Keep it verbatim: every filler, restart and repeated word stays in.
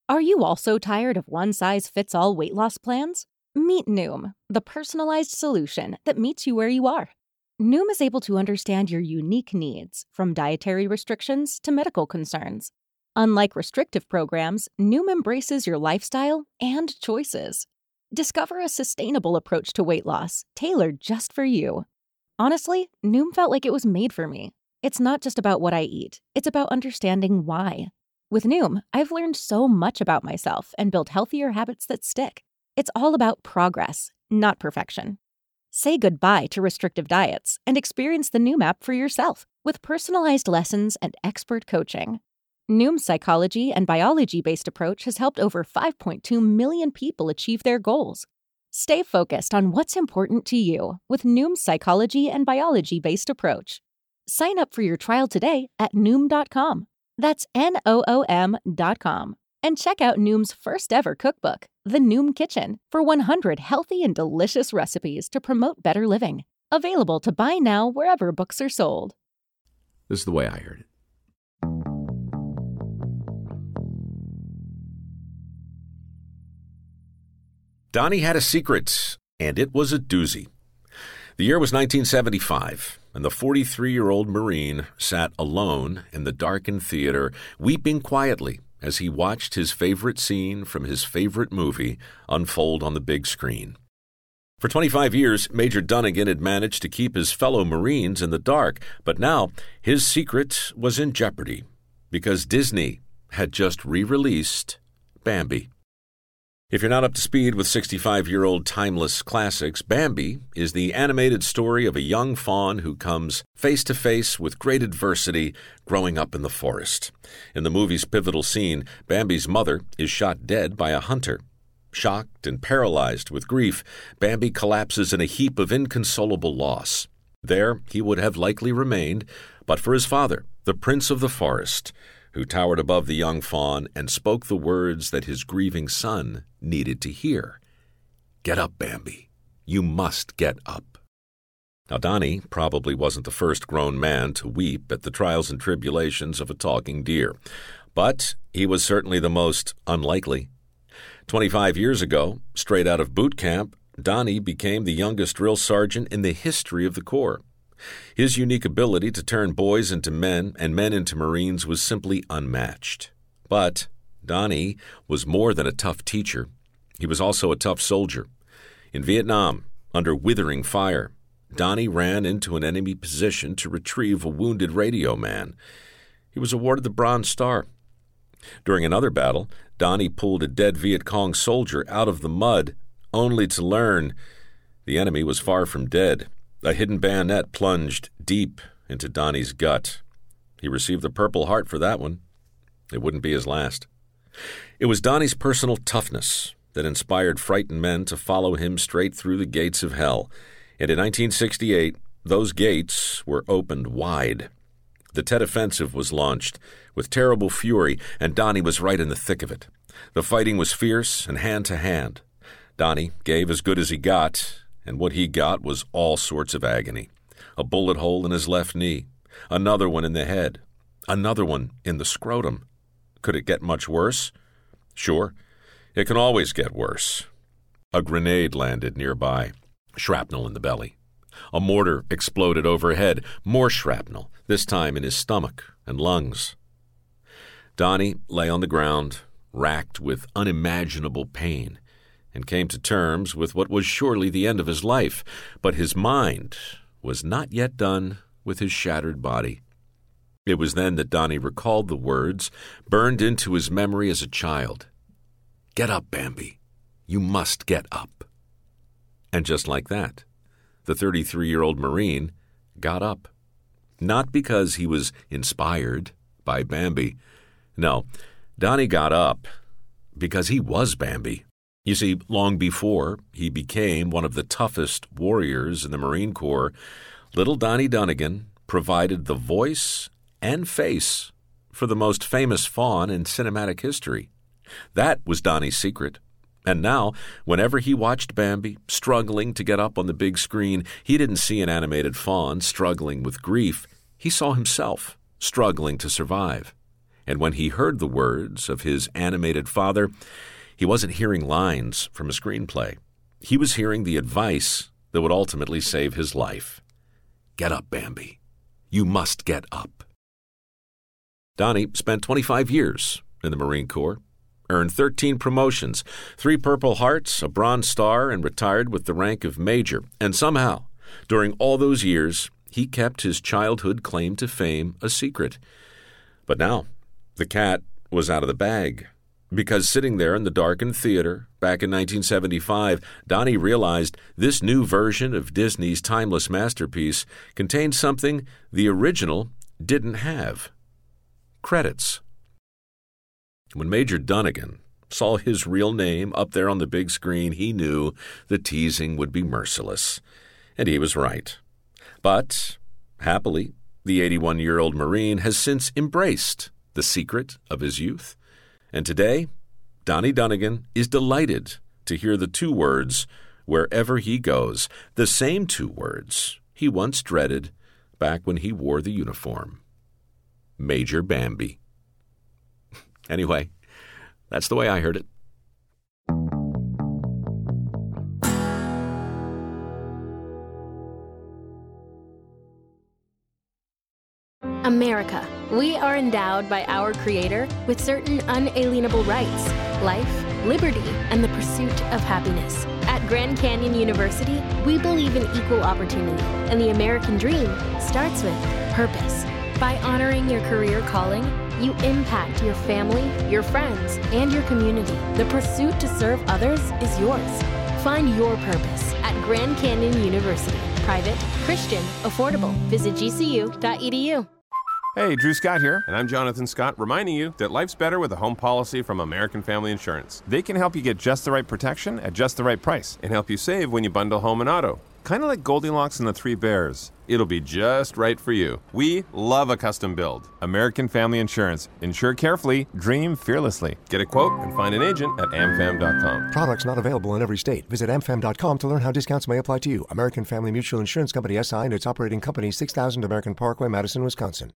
Are you also tired of one-size-fits-all weight loss plans? Meet Noom, the personalized solution that meets you where you are. Noom is able to understand your unique needs, from dietary restrictions to medical concerns. Unlike restrictive programs, Noom embraces your lifestyle and choices. Discover a sustainable approach to weight loss, tailored just for you. Honestly, Noom felt like it was made for me. It's not just about what I eat, it's about understanding why. With Noom, I've learned so much about myself and built healthier habits that stick. It's all about progress, not perfection. Say goodbye to restrictive diets and experience the Noom app for yourself with personalized lessons and expert coaching. Noom's psychology and biology-based approach has helped over five point two million people achieve their goals. Stay focused on what's important to you with Noom's psychology and biology-based approach. Sign up for your trial today at Noom dot com. That's N O O M dot com. And check out Noom's first ever cookbook, The Noom Kitchen, for one hundred healthy and delicious recipes to promote better living. Available to buy now wherever books are sold. This is the way I heard it. Donnie had a secret, and it was a doozy. The year was nineteen seventy-five, and the forty-three-year-old Marine sat alone in the darkened theater, weeping quietly as he watched his favorite scene from his favorite movie unfold on the big screen. For twenty-five years, Major Dunnigan had managed to keep his fellow Marines in the dark, but now his secret was in jeopardy because Disney had just re-released Bambi. If you're not up to speed with sixty-five-year-old timeless classics, Bambi is the animated story of a young fawn who comes face-to-face with great adversity growing up in the forest. In the movie's pivotal scene, Bambi's mother is shot dead by a hunter. Shocked and paralyzed with grief, Bambi collapses in a heap of inconsolable loss. There he would have likely remained, but for his father, the Prince of the Forest, who towered above the young fawn and spoke the words that his grieving son needed to hear. Get up, Bambi. You must get up. Now, Donnie probably wasn't the first grown man to weep at the trials and tribulations of a talking deer, but he was certainly the most unlikely. Twenty-five years ago, straight out of boot camp, Donnie became the youngest drill sergeant in the history of the Corps. His unique ability to turn boys into men and men into Marines was simply unmatched. But Donnie was more than a tough teacher. He was also a tough soldier. In Vietnam, under withering fire, Donnie ran into an enemy position to retrieve a wounded radio man. He was awarded the Bronze Star. During another battle, Donnie pulled a dead Viet Cong soldier out of the mud, only to learn the enemy was far from dead. A hidden bayonet plunged deep into Donnie's gut. He received the Purple Heart for that one. It wouldn't be his last. It was Donnie's personal toughness that inspired frightened men to follow him straight through the gates of hell. And in nineteen sixty-eight, those gates were opened wide. The Tet Offensive was launched with terrible fury, and Donnie was right in the thick of it. The fighting was fierce and hand-to-hand. Donnie gave as good as he got, and what he got was all sorts of agony. A bullet hole in his left knee, another one in the head, another one in the scrotum. Could it get much worse? Sure, it can always get worse. A grenade landed nearby, shrapnel in the belly. A mortar exploded overhead, more shrapnel, this time in his stomach and lungs. Donnie lay on the ground, racked with unimaginable pain, and came to terms with what was surely the end of his life, but his mind was not yet done with his shattered body. It was then that Donnie recalled the words burned into his memory as a child. Get up, Bambi. You must get up. And just like that, the thirty-three-year-old Marine got up. Not because he was inspired by Bambi. No, Donnie got up because he was Bambi. You see, long before he became one of the toughest warriors in the Marine Corps, little Donnie Dunnigan provided the voice and face for the most famous fawn in cinematic history. That was Donnie's secret. And now, whenever he watched Bambi struggling to get up on the big screen, he didn't see an animated fawn struggling with grief. He saw himself struggling to survive. And when he heard the words of his animated father, he wasn't hearing lines from a screenplay. He was hearing the advice that would ultimately save his life. Get up, Bambi. You must get up. Donnie spent twenty-five years in the Marine Corps, earned thirteen promotions, three Purple Hearts, a Bronze Star, and retired with the rank of Major. And somehow, during all those years, he kept his childhood claim to fame a secret. But now, the cat was out of the bag, because sitting there in the darkened theater back in nineteen seventy-five, Donnie realized this new version of Disney's timeless masterpiece contained something the original didn't have: credits. When Major Dunnigan saw his real name up there on the big screen, he knew the teasing would be merciless. And he was right. But, happily, the eighty-one-year-old Marine has since embraced the secret of his youth. And today, Donnie Dunnigan is delighted to hear the two words wherever he goes, the same two words he once dreaded back when he wore the uniform: Major Bambi. Anyway, that's the way I heard it. America. We are endowed by our Creator with certain unalienable rights: life, liberty, and the pursuit of happiness. At Grand Canyon University, we believe in equal opportunity, and the American dream starts with purpose. By honoring your career calling, you impact your family, your friends, and your community. The pursuit to serve others is yours. Find your purpose at Grand Canyon University. Private, Christian, affordable. Visit G C U dot E D U. Hey, Drew Scott here, and I'm Jonathan Scott, reminding you that life's better with a home policy from American Family Insurance. They can help you get just the right protection at just the right price and help you save when you bundle home and auto. Kind of like Goldilocks and the Three Bears. It'll be just right for you. We love a custom build. American Family Insurance. Insure carefully, dream fearlessly. Get a quote and find an agent at am fam dot com. Products not available in every state. Visit am fam dot com to learn how discounts may apply to you. American Family Mutual Insurance Company, S I and its operating company, six thousand American Parkway, Madison, Wisconsin.